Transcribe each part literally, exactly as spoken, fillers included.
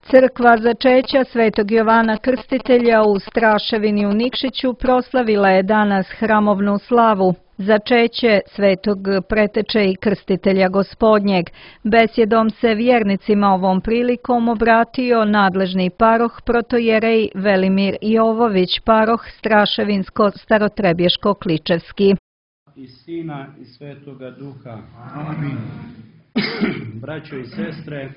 Crkva začeća Svetog Jovana Krstitelja u Straševini u Nikšiću proslavila je danas hramovnu slavu. Začeće Svetog Preteče i Krstitelja Gospodnjeg. Besjedom se vjernicima ovom prilikom obratio nadležni paroh protojerej Velimir Jovović, paroh Straševinsko-Starotrebješko-Kličevski. I Sina i Svetoga Duha. Amin. Braćo i sestre,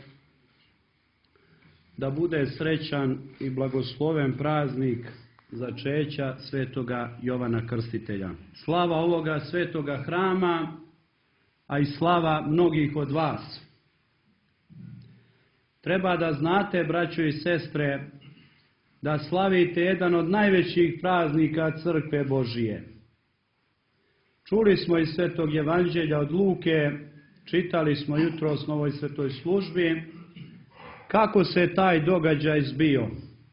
da bude srećan i blagosloven praznik začeća Svetoga Jovana Krstitelja. Slava ovoga svetoga hrama, a i slava mnogih od vas. Treba da znate, braćo i sestre, da slavite jedan od najvećih praznika Crkve Božije. Čuli smo iz Svetog Evanđelja od Luke, čitali smo jutros na ovoj svetoj službi, kako se taj događaj zbio.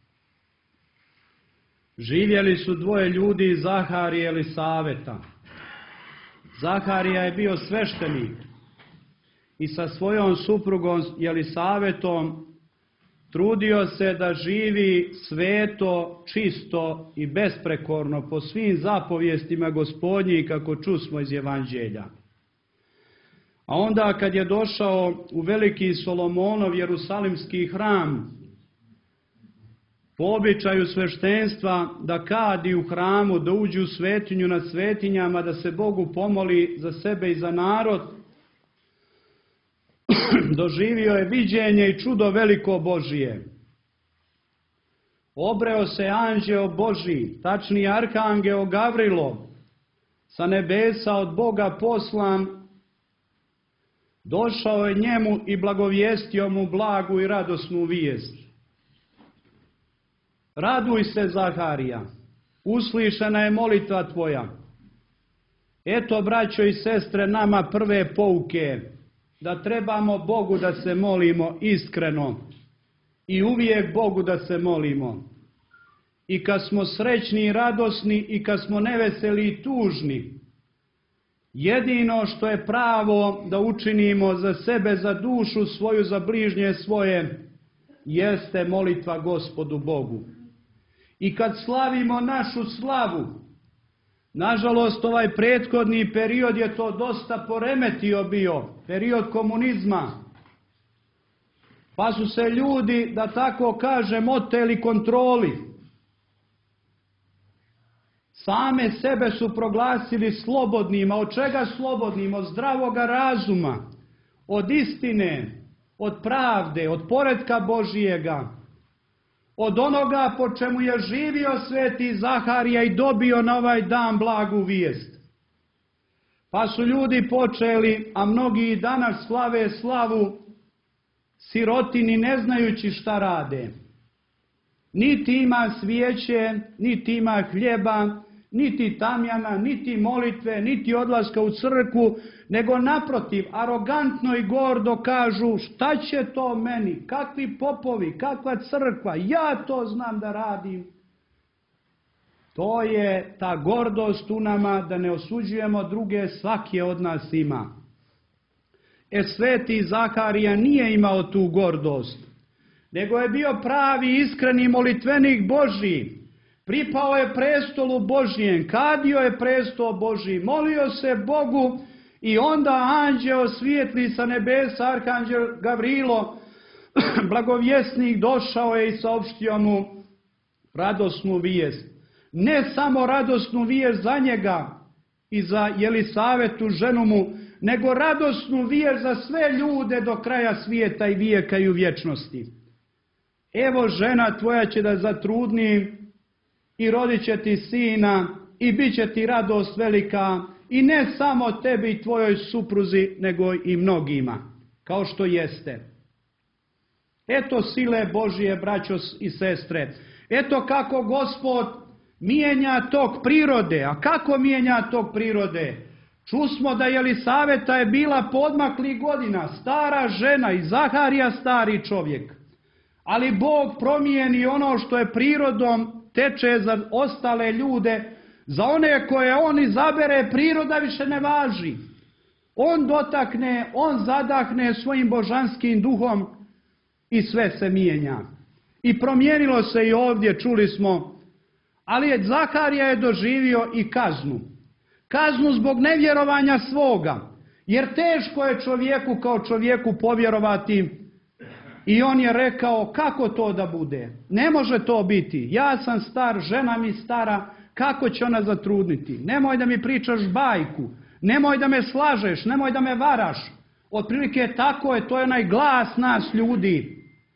Živjeli su dvoje ljudi, Zaharije i Elisaveta. Zaharija je bio sveštenik i sa svojom suprugom Elisavetom trudio se da živi sveto, čisto i besprekorno po svim zapovjestima Gospodnjih, kako čusmo iz Evanđelja. A onda kad je došao u veliki Solomonov Jerusalimski hram, po običaju sveštenstva da kadi u hramu, da uđe u svetinju nad svetinjama, da se Bogu pomoli za sebe i za narod, doživio je viđenje i čudo veliko Božije. Obreo se anđeo Božji, tačni arkangeo Gavrilo, sa nebesa od Boga poslan, došao je njemu i blagovijestio mu blagu i radosnu vijest. Raduj se, Zaharija, uslišana je molitva tvoja. Eto, braćo i sestre, nama prve pouke, da trebamo Bogu da se molimo iskreno i uvijek Bogu da se molimo. I kad smo srećni i radosni i kad smo neveseli i tužni, jedino što je pravo da učinimo za sebe, za dušu svoju, za bližnje svoje, jeste molitva Gospodu Bogu. I kad slavimo našu slavu, nažalost ovaj prethodni period je to dosta poremetio bio, period komunizma, pa su se ljudi, da tako kažem, oteli kontroli. Same sebe su proglasili slobodnima. Od čega slobodnim? Od zdravoga razuma, od istine, od pravde, od poretka Božijega, od onoga po čemu je živio sveti Zaharija i dobio na ovaj dan blagu vijest. Pa su ljudi počeli, a mnogi i danas slave slavu sirotini ne znajući šta rade. Niti ima svijeće, niti ima hljeba, niti tamjana, niti molitve, niti odlaska u crkvu, nego naprotiv, arogantno i gordo kažu: šta će to meni, kakvi popovi, kakva crkva, ja to znam da radim. To je ta gordost u nama, da ne osuđujemo druge, svaki od nas ima. E, sveti Zaharija nije imao tu gordost, nego je bio pravi, iskreni molitvenik Božji. Pripao je prestolu Božjem, kadio je prestol Božji, molio se Bogu i onda anđeo svijetli sa nebesa, arkanđel Gavrilo, blagovjesnik, došao je i saopštio mu radosnu vijest. Ne samo radosnu vijest za njega i za Elisavetu, ženu mu, nego radosnu vijest za sve ljude do kraja svijeta i vijeka i u vječnosti. Evo, žena tvoja će da zatrudni i rodit će ti sina i bit će ti radost velika, i ne samo tebi i tvojoj supruzi, nego i mnogima, kao što jeste. Eto sile Božije, braćo i sestre. Eto kako Gospod mijenja tok prirode. A kako mijenja tok prirode? Čusmo da Elisaveta je bila podmaklih godina, stara žena, i Zaharija stari čovjek. Ali Bog promijeni ono što je prirodom teče za ostale ljude, za one koje on izabere, priroda više ne važi. On dotakne, on zadahne svojim božanskim duhom i sve se mijenja. I promijenilo se i ovdje, čuli smo, ali je Zaharija je doživio i kaznu. Kaznu zbog nevjerovanja svoga, jer teško je čovjeku kao čovjeku povjerovati. I on je rekao, kako to da bude? Ne može to biti. Ja sam star, žena mi stara, kako će ona zatrudniti? Nemoj da mi pričaš bajku, nemoj da me slažeš, nemoj da me varaš. Otprilike tako je, to je onaj glas nas ljudi.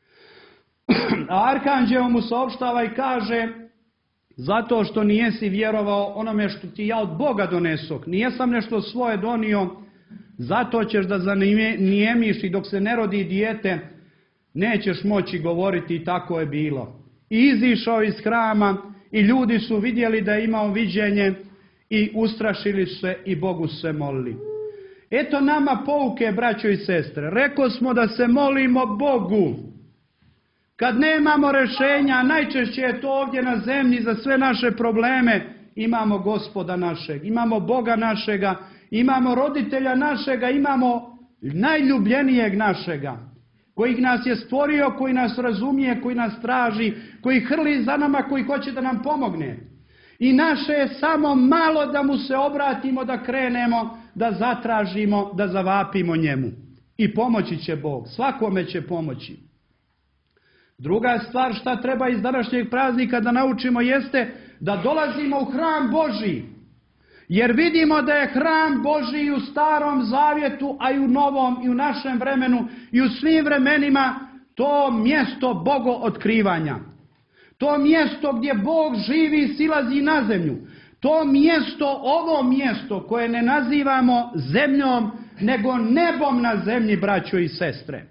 A arkanđeo mu saopštava i kaže, zato što nijesi vjerovao onome što ti ja od Boga donesok, nijesam nešto svoje donio, zato ćeš da zanijemiš i dok se ne rodi dijete, nećeš moći govoriti. I tako je bilo. I izišao iz hrama i ljudi su vidjeli da je imao viđenje i ustrašili se i Bogu se molili. Eto nama pouke, braćo i sestre. Rekao smo da se molimo Bogu. Kad nemamo rješenja, najčešće je to ovdje na zemlji za sve naše probleme, imamo Gospoda našeg, imamo Boga našega, imamo roditelja našega, imamo najljubljenijeg našega, koji nas je stvorio, koji nas razumije, koji nas traži, koji hrli za nama, koji hoće da nam pomogne. I naše je samo malo da mu se obratimo, da krenemo, da zatražimo, da zavapimo njemu. I pomoći će Bog, svakome će pomoći. Druga stvar šta treba iz današnjeg praznika da naučimo jeste da dolazimo u hram Božji. Jer vidimo da je hram Božji u Starom Zavjetu, a i u Novom, i u našem vremenu, i u svim vremenima to mjesto Bogo otkrivanja. To mjesto gdje Bog živi i silazi na zemlju. To mjesto, ovo mjesto koje ne nazivamo zemljom, nego nebom na zemlji, braćo i sestre.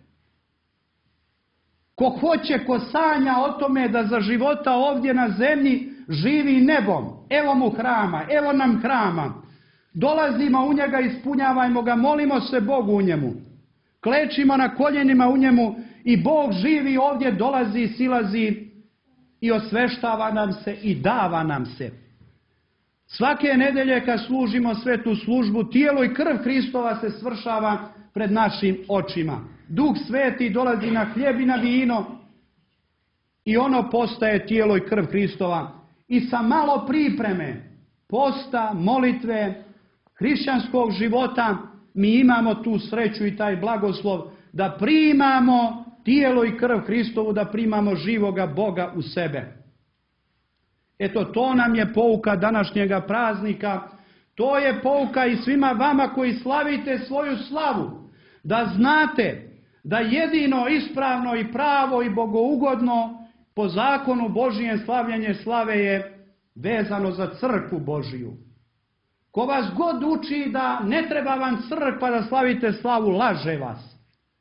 Ko hoće, ko sanja o tome da za života ovdje na zemlji živi nebom, evo mu hrama, evo nam hrama. Dolazimo u njega, ispunjavajmo ga, molimo se Bogu u njemu. Klečimo na koljenima u njemu i Bog živi ovdje, dolazi, silazi i osveštava nam se i dava nam se. Svake nedelje kad služimo svetu službu, tijelo i krv Hristova se svršava pred našim očima. Duh Sveti dolazi na hljeb i na vino i ono postaje tijelo i krv Hristova. I sa malo pripreme, posta, molitve, hrišćanskog života, mi imamo tu sreću i taj blagoslov da primamo tijelo i krv Hristovu, da primamo živoga Boga u sebe. Eto, to nam je pouka današnjega praznika. To je pouka i svima vama koji slavite svoju slavu. Da znate da jedino ispravno i pravo i bogougodno po zakonu Božijem slavljanje slave je vezano za crkvu Božiju. Ko vas god uči da ne treba vam crkva da slavite slavu, laže vas.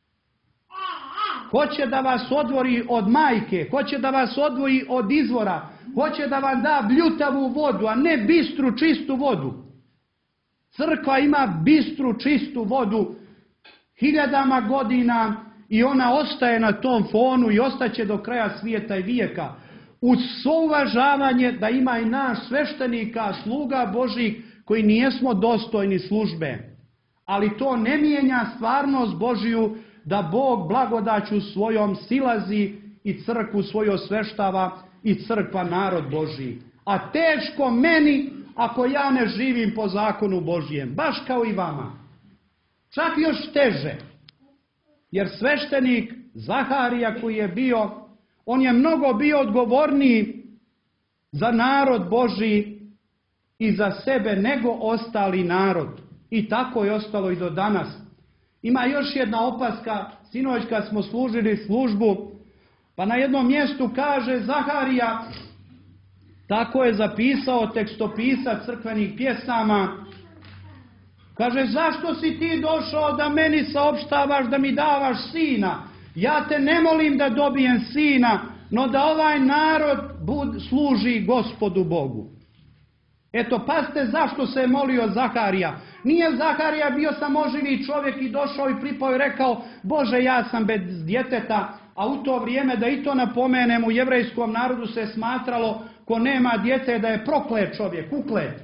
Hoće da vas odvoji od majke, hoće da vas odvoji od izvora, hoće da vam da bljutavu vodu, a ne bistru, čistu vodu. Crkva ima bistru, čistu vodu hiljadama godina i ona ostaje na tom fonu i ostaće do kraja svijeta i vijeka. Uz svo uvažavanje da ima i naš sveštenika, sluga Božih, koji nijesmo dostojni službe. Ali to ne mijenja stvarnost Božiju da Bog blagodaću svojom silazi i crkvu svoju osveštava i crkva narod Božiji. A teško meni ako ja ne živim po zakonu Božijem, baš kao i vama. Čak još teže. Jer sveštenik Zaharija koji je bio, on je mnogo bio odgovorniji za narod Božji i za sebe nego ostali narod. I tako je ostalo i do danas. Ima još jedna opaska, sinoć kad smo služili službu, pa na jednom mjestu kaže Zaharija, tako je zapisao tekstopisac crkvenih pjesama, kaže, zašto si ti došao da meni saopštavaš da mi davaš sina? Ja te ne molim da dobijem sina, no da ovaj narod bud, služi Gospodu Bogu. Eto, pazite zašto se je molio Zaharija. Nije Zaharija bio samoživi čovjek i došao i pripao i rekao, Bože, ja sam bez djeteta, a u to vrijeme, da i to napomenem, u jevrejskom narodu se smatralo ko nema djete da je proklet čovjek, uklet.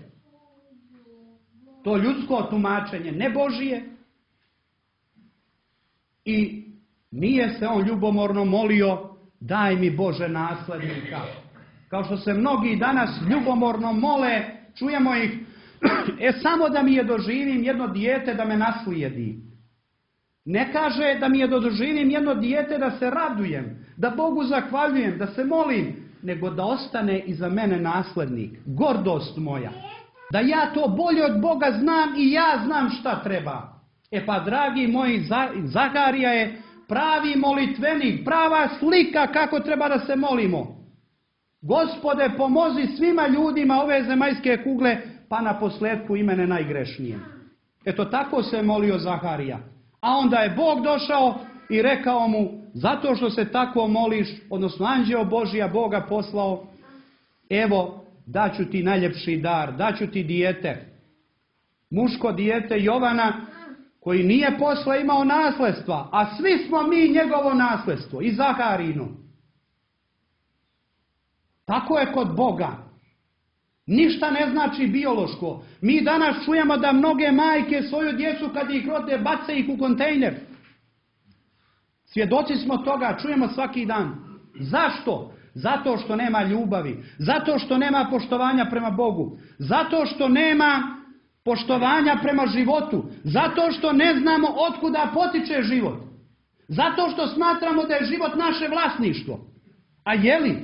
To ljudsko tumačenje, ne Božije. I Nije se on ljubomorno molio, daj mi Bože naslednika. Kao što se mnogi danas ljubomorno mole, čujemo ih, e samo da mi je doživim jedno dijete da me naslijedi. Ne kaže da mi je da doživim jedno dijete da se radujem, da Bogu zahvaljujem, da se molim, nego da ostane iza mene naslednik, gordost moja. Da ja to bolje od Boga znam i ja znam šta treba. E pa, dragi moji, Zaharija je pravi molitvenik, prava slika kako treba da se molimo. Gospode, pomozi svima ljudima ove zemaljske kugle, pa na posljedku i mene najgrešnije. Eto tako se molio Zaharija. A onda je Bog došao i rekao mu, zato što se tako moliš, odnosno anđeo Božija Boga poslao, evo, daću ti najljepši dar, daću ti dijete. Muško dijete Jovana, koji nije posle imao nasledstva, a svi smo mi njegovo nasledstvo, i Zaharino. Tako je kod Boga. Ništa ne znači biološko. Mi danas čujemo da mnoge majke svoju djecu kad ih rode bace ih u kontejner. Svjedoci smo toga, čujemo svaki dan. Zašto? Zato što nema ljubavi. Zato što nema poštovanja prema Bogu. Zato što nema poštovanja prema životu. Zato što ne znamo otkuda potiče život. Zato što smatramo da je život naše vlasništvo. A je li?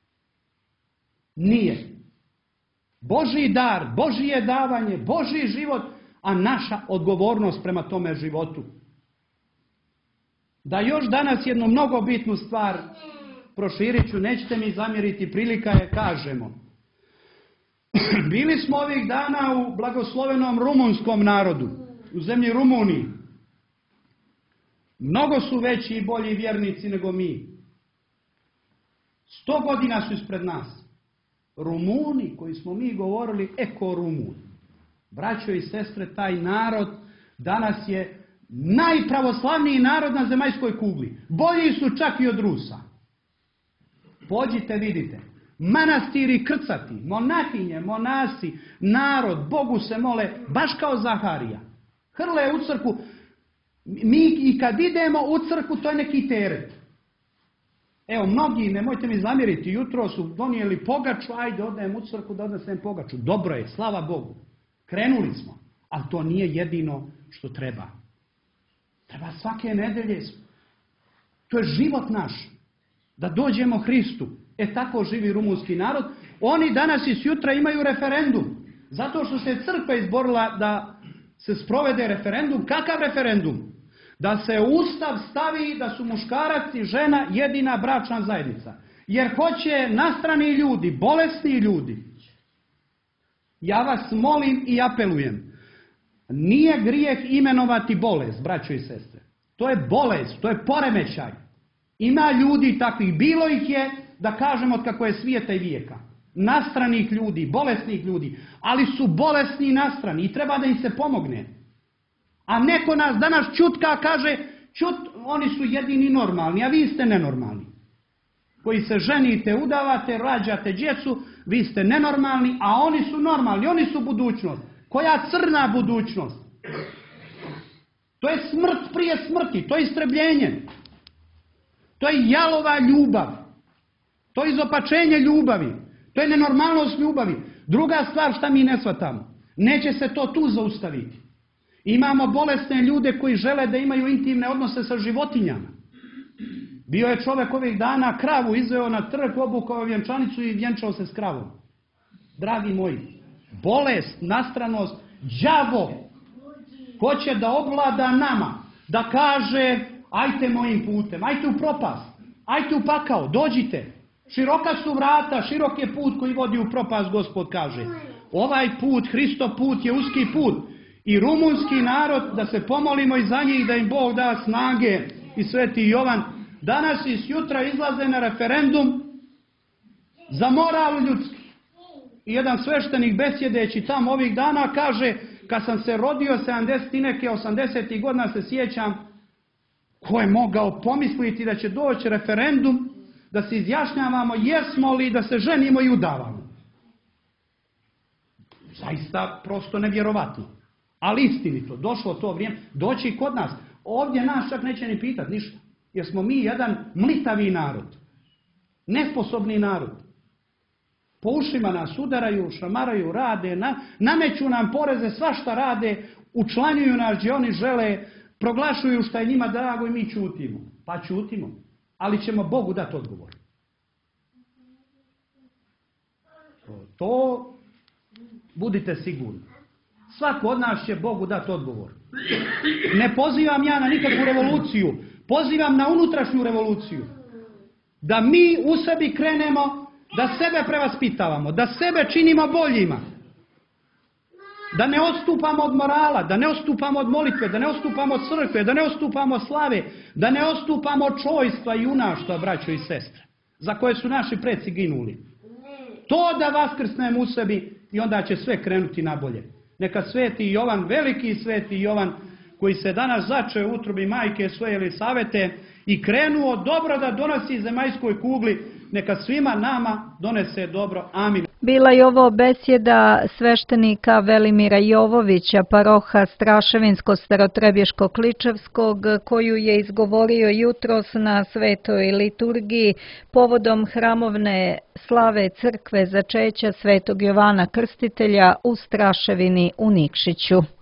Nije. Božji dar, Božje davanje, Božji život, a naša odgovornost prema tome životu. Da još danas jednu mnogo bitnu stvar proširit ću, nećete mi zamjeriti, prilika je, kažemo. Bili smo ovih dana u blagoslovenom rumunskom narodu, u zemlji Rumuniji. Mnogo su veći i bolji vjernici nego mi. Sto godina su ispred nas. Rumuni, koji smo mi govorili, eko Rumuni. Braćo i sestre, taj narod danas je najpravoslavniji narod na zemaljskoj kugli. Bolji su čak i od Rusa. Pođite, vidite. Manastiri krcati, monahinje, monasi, narod, Bogu se mole, baš kao Zaharija. Hrle u crkvu. Mi i kad idemo u crkvu, to je neki teret. Evo, mnogi, nemojte mi zamjeriti, jutro su donijeli pogaču, ajde odem u crkvu da odnesem pogaču. Dobro je, slava Bogu. Krenuli smo, ali to nije jedino što treba. Treba svake nedelje. To je život naš. Da dođemo Hristu. E tako živi rumunski narod. Oni danas i sutra imaju referendum. Zato što se crkva izborila da se sprovede referendum. Kakav referendum? Da se u Ustav stavi da su muškarac i žena jedina bračna zajednica. Jer hoće nastrani ljudi, bolesni ljudi. Ja vas molim i apelujem. Nije grijeh imenovati bolest, braćo i sestre. To je bolest, to je poremećaj. Ima ljudi takvih, bilo ih je, da kažemo od kako je svijeta i vijeka. Nastranih ljudi, bolesnih ljudi, ali su bolesni i nastrani i treba da im se pomogne. A neko nas danas čutka kaže, čut, oni su jedini normalni, a vi ste nenormalni. Koji se ženite, udavate, rađate djecu, vi ste nenormalni, a oni su normalni, oni su budućnost. Koja crna budućnost? To je smrt prije smrti, to je istrebljenje. To je jalova ljubav. To je izopačenje ljubavi. To je nenormalnost ljubavi. Druga stvar šta mi ne shvatamo. Neće se to tu zaustaviti. Imamo bolesne ljude koji žele da imaju intimne odnose sa životinjama. Bio je čovjek ovih dana kravu izveo na trg, obukao vjenčanicu i vjenčao se s kravom. Dragi moji, bolest, nastranost, đavo hoće da ovlada nama, da kaže ajte mojim putem, ajte u propast, ajte u pakao, dođite. Široka su vrata, širok je put koji vodi u propast, Gospod kaže. Ovaj put, Hristo put, je uski put. I rumunski narod, da se pomolimo i za njih, da im Bog da snage, i sveti Jovan, danas i sjutra izlaze na referendum za moral ljudski. I jedan sveštenik besjedeći tamo ovih dana kaže, kad sam se rodio sedamdeset i neke osamdesetih godina se sjećam, ko je mogao pomisliti da će doći referendum, da se izjašnjavamo jesmo li da se ženimo i udavamo. Zaista prosto nevjerovatno. Ali istinito, došlo to vrijeme, doći i kod nas. Ovdje nas čak neće ni pitati ništa. Jer smo mi jedan mlitavi narod. Nesposobni narod. Po ušima nas udaraju, šamaraju, rade, na, nameću nam poreze, svašta rade, učlanjuju nas gdje oni žele, proglašuju šta je njima drago i mi ćutimo. Pa ćutimo. Ali ćemo Bogu dati odgovor. To budite sigurni. Svako od nas će Bogu dati odgovor. Ne pozivam ja na nikakvu revoluciju. Pozivam na unutrašnju revoluciju. Da mi u sebi krenemo, da sebe prevaspitavamo, da sebe činimo boljima. Da ne odstupamo od morala, da ne odstupamo od molitve, da ne odstupamo od crkve, da ne odstupamo od slave, da ne odstupamo od čojstva i junaštva, braćo i sestre, za koje su naši preci ginuli. To da vaskrsnemo u sebi i onda će sve krenuti na bolje. Neka sveti Jovan, veliki sveti Jovan, koji se danas začeo u utrobi majke svoje Elisavete i krenuo dobro da donosi zemaljskoj kugli, neka svima nama donese dobro. Amin. Bila je ovo besjeda sveštenika Velimira Jovovića, paroha Straševinsko-Starotrebješko-Kličevskog, koju je izgovorio jutros na svetoj liturgiji povodom hramovne slave crkve začeća svetog Jovana Krstitelja u Straševini u Nikšiću.